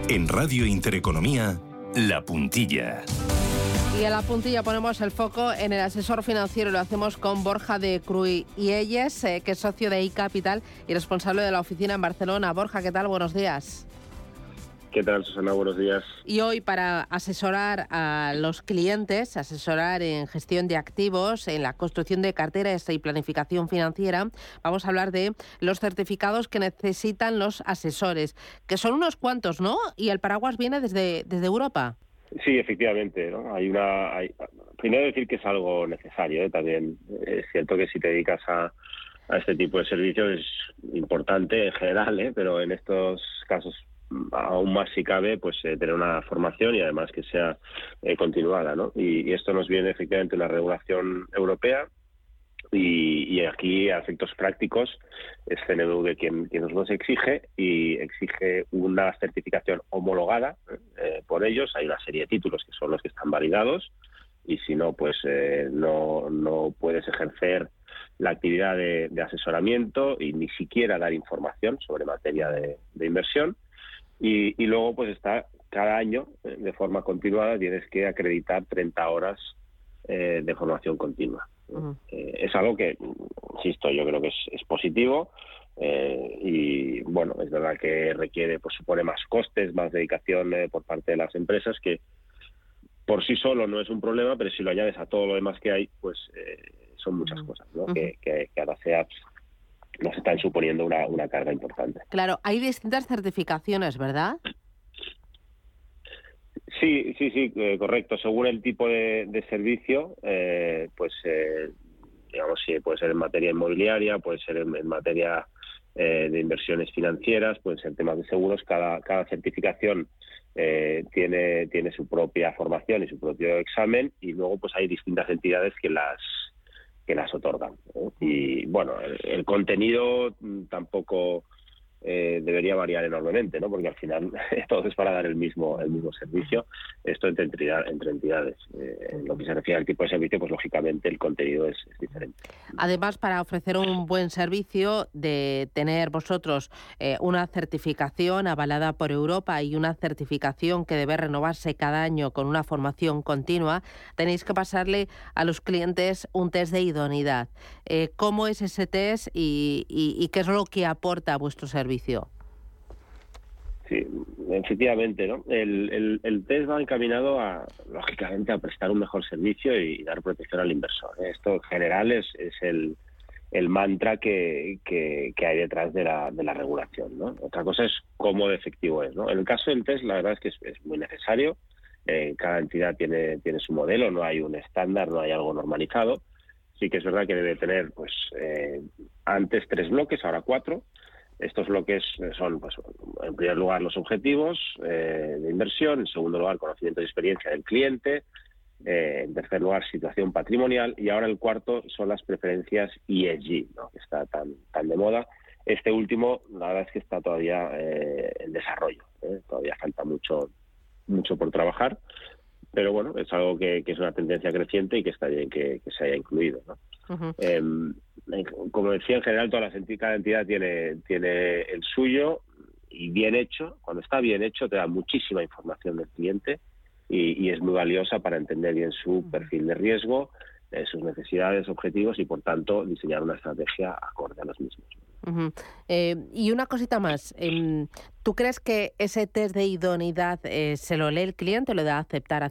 En Radio Intereconomía, La Puntilla. Y en La Puntilla ponemos el foco en el asesor financiero. Lo hacemos con Borja de Cruïlles, que es socio de iCapital y responsable de la oficina en Barcelona. Borja, ¿qué tal? Buenos días. ¿Qué tal, Susana? Buenos días. Y hoy, para asesorar a los clientes, asesorar en gestión de activos, en la construcción de carteras y planificación financiera, vamos a hablar de los certificados que necesitan los asesores, que son unos cuantos, ¿no? Y el paraguas viene desde Europa. Sí, efectivamente, ¿no? Primero decir que es algo necesario, ¿eh? También es cierto que si te dedicas a este tipo de servicios es importante en general, ¿eh? Pero en estos casos aún más si cabe, pues tener una formación y además que sea continuada, ¿no? Y esto nos viene efectivamente una regulación europea y aquí a efectos prácticos es CNMV quien nos los exige y exige una certificación homologada por ellos. Hay una serie de títulos que son los que están validados y si no, pues no puedes ejercer la actividad de asesoramiento y ni siquiera dar información sobre materia de inversión. Y luego, pues está cada año, de forma continuada, tienes que acreditar 30 horas de formación continua. Uh-huh. Es algo que, insisto, yo creo que es positivo y, bueno, es verdad que supone más costes, más dedicación por parte de las empresas, que por sí solo no es un problema, pero si lo añades a todo lo demás que hay, pues son muchas cosas, ¿no? Uh-huh. que ahora nos están suponiendo una carga importante. Claro, hay distintas certificaciones, ¿verdad? Sí, correcto. Según el tipo de servicio, digamos, sí, puede ser en materia inmobiliaria, puede ser en materia de inversiones financieras, pueden ser temas de seguros. Cada certificación tiene su propia formación y su propio examen y luego pues hay distintas entidades que las otorgan, ¿eh? Y bueno, el contenido tampoco debería variar enormemente, ¿no? Porque al final todo es para dar el mismo servicio, esto entre entidades. En lo que se refiere al tipo de servicio, pues lógicamente el contenido es diferente. Además, para ofrecer un buen servicio, de tener vosotros una certificación avalada por Europa y una certificación que debe renovarse cada año con una formación continua, tenéis que pasarle a los clientes un test de idoneidad. ¿Cómo es ese test y qué es lo que aporta a vuestro servicio? Sí, efectivamente, ¿no? El test va encaminado lógicamente, a prestar un mejor servicio y dar protección al inversor. Esto en general es el mantra que hay detrás de la regulación, ¿no? Otra cosa es cómo de efectivo es, ¿no? En el caso del test, la verdad es que es muy necesario. Cada entidad tiene su modelo, no hay un estándar, no hay algo normalizado. Sí que es verdad que debe tener, pues, antes 3 bloques, ahora 4. Estos bloques son, pues, en primer lugar, los objetivos de inversión, en segundo lugar, conocimiento y experiencia del cliente, en tercer lugar, situación patrimonial, y ahora el cuarto son las preferencias ESG, ¿no? Que está tan de moda. Este último, la verdad es que está todavía en desarrollo, todavía falta mucho por trabajar, pero bueno, es algo que es una tendencia creciente y que está bien que se haya incluido, ¿no? Uh-huh. Como decía, en general cada entidad tiene el suyo y bien hecho. Cuando está bien hecho te da muchísima información del cliente y es muy valiosa para entender bien su perfil de riesgo, sus necesidades, objetivos y por tanto diseñar una estrategia acorde a los mismos. Uh-huh. Y una cosita más, ¿tú crees que ese test de idoneidad se lo lee el cliente o le da aceptar?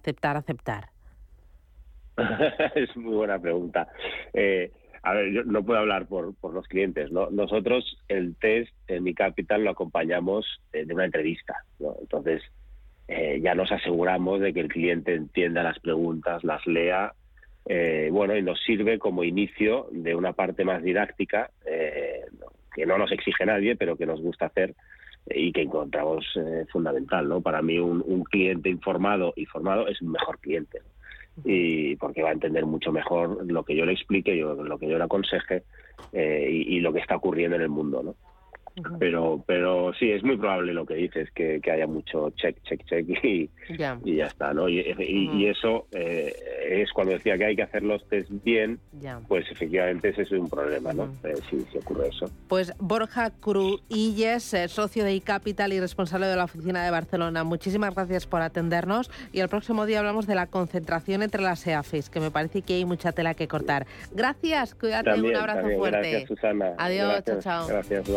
Es muy buena pregunta. A ver, yo no puedo hablar por los clientes, ¿no? Nosotros el test en iCapital lo acompañamos de una entrevista, ¿no? Entonces ya nos aseguramos de que el cliente entienda las preguntas, las lea, y nos sirve como inicio de una parte más didáctica que no nos exige nadie, pero que nos gusta hacer y que encontramos fundamental, ¿no? Para mí un cliente informado y formado es un mejor cliente, ¿no? Y porque va a entender mucho mejor lo que yo le explique, lo que yo le aconseje y lo que está ocurriendo en el mundo, ¿no? Pero sí, es muy probable lo que dices, que haya mucho check y ya está, ¿no? Y eso es cuando decía que hay que hacer los test bien, pues efectivamente ese es un problema, ¿no? Si ocurre eso. Pues Borja Cruïlles, socio de iCapital y responsable de la oficina de Barcelona, muchísimas gracias por atendernos, y el próximo día hablamos de la concentración entre las EAFIs, que me parece que hay mucha tela que cortar. Gracias, cuídate, un abrazo fuerte. Gracias, Susana. Adiós, Gracias, chao. Gracias.